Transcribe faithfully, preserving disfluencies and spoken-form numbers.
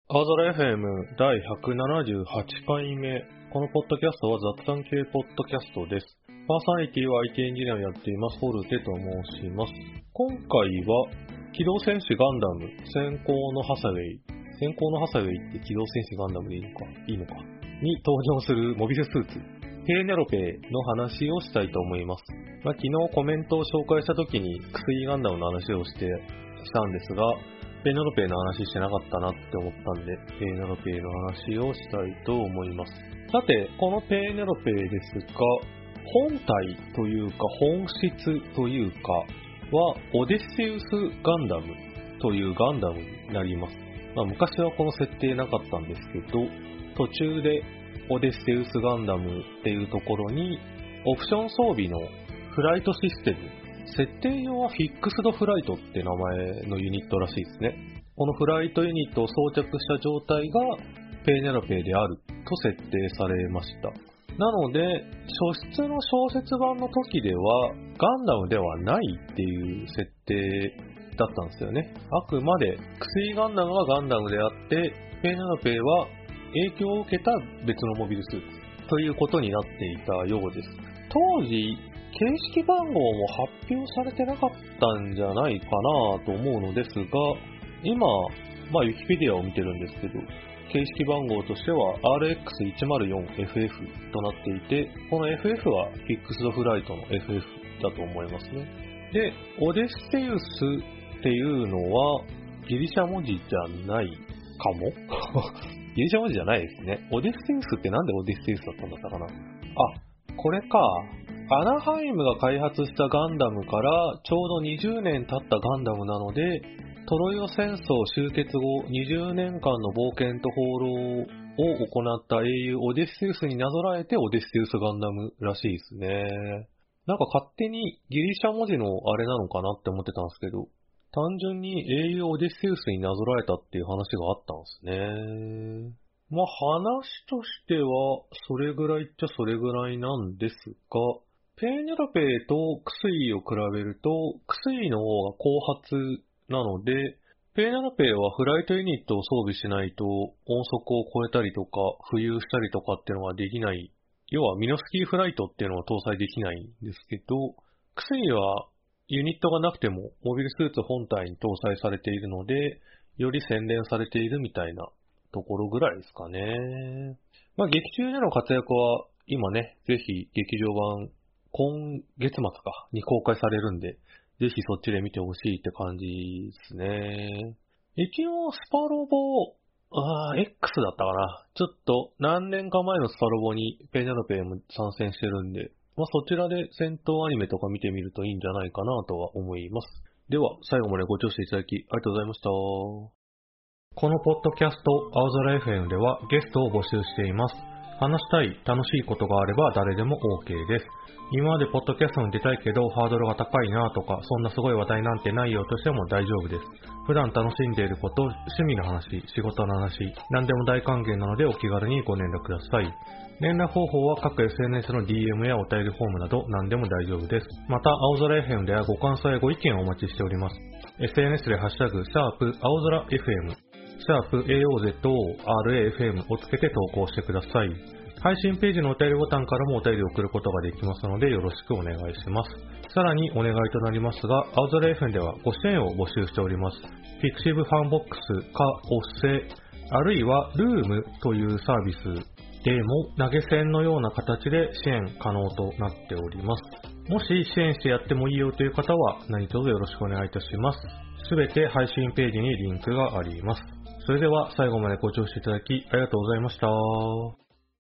青空 エフエム だいひゃくななじゅうはちかいめ。このポッドキャストは雑談系ポッドキャストです。パーソナリティは アイティー エンジニアをやっています、ホルテと申します。今回は、機動戦士ガンダム、先行のハサウェイ。先行のハサウェイって機動戦士ガンダムでいいのかいいのかに登場するモビルスーツ、ペーネロペの話をしたいと思います。まあ、昨日コメントを紹介した時に、クスイガンダムの話をして、したんですが、ペーネロペの話してなかったなって思ったんで、ペーネロペの話をしたいと思います。さて、このペーネロペですが、本体というか本質というかは、オデッセウスガンダムというガンダムになります。まあ、昔はこの設定なかったんですけど、途中でオデッセウスガンダムっていうところに、オプション装備のフライトシステム、設定上はフィックスドフライトって名前のユニットらしいですね。このフライトユニットを装着した状態がペーネロペであると設定されました。なので、初出の小説版の時ではガンダムではないっていう設定だったんですよね。あくまでクスイガンダムはガンダムであって、ペーネロペは影響を受けた別のモビルスーツということになっていたようです。当時、形式番号も発表されてなかったんじゃないかなと思うのですが、今、まあ、ウィキペディアを見てるんですけど、形式番号としては アールエックスいちまるよんエフエフ となっていて、この エフエフ はフィックスドフライトの エフエフ だと思いますね。で、オデッセウスっていうのはギリシャ文字じゃないかもギリシャ文字じゃないですね。オデッセウスってなんでオデッセウスだったんだったかなあ、これか。アナハイムが開発したガンダムからちょうどにじゅうねん経ったガンダムなので、トロイオ戦争終結後にじゅうねんかんの冒険と放浪を行った英雄オデッセウスになぞらえてオデッセウスガンダムらしいですね。なんか勝手にギリシャ文字のあれなのかなって思ってたんですけど、単純に英雄オデッセウスになぞらえたっていう話があったんですね。まあ話としてはそれぐらいっちゃそれぐらいなんですが、ペーネロペとクスイを比べると、クスイの方が後発なので、ペーネロペはフライトユニットを装備しないと音速を超えたりとか浮遊したりとかっていうのができない。要はミノスキーフライトっていうのは搭載できないんですけど、クスイはユニットがなくてもモビルスーツ本体に搭載されているので、より洗練されているみたいなところぐらいですかね。まあ劇中での活躍は今ね、ぜひ劇場版今月末かに公開されるんで、ぜひそっちで見てほしいって感じですね。一応スパロボ、あー、X だったかな。ちょっと何年か前のスパロボにペーネロペも参戦してるんで、まあそちらで戦闘アニメとか見てみるといいんじゃないかなとは思います。では最後までご聴取いただきありがとうございました。このポッドキャスト青空 エフエム ではゲストを募集しています。話したい、楽しいことがあれば誰でも OK です。今までポッドキャストに出たいけどハードルが高いなとか、そんなすごい話題なんてないよとしても大丈夫です。普段楽しんでいること、趣味の話、仕事の話、何でも大歓迎なのでお気軽にご連絡ください。連絡方法は各 エスエヌエス の ディーエム やお便りフォームなど何でも大丈夫です。また、青空 エフエム ではご感想やご意見をお待ちしております。エスエヌエス でハッシュタグ、シャープ青空 エフエム、シャープ エーオーゼットオーアールエーエフエム をつけて投稿してください。配信ページのお便りボタンからもお便りを送ることができますのでよろしくお願いします。さらにお願いとなりますが、青空 エフエム ではご支援を募集しております。ピクシブファンボックスかおっせ、あるいはルームというサービスでも投げ銭のような形で支援可能となっております。もし支援してやってもいいよという方は何卒よろしくお願いいたします。すべて配信ページにリンクがあります。それでは最後までご聴取いただきありがとうございました。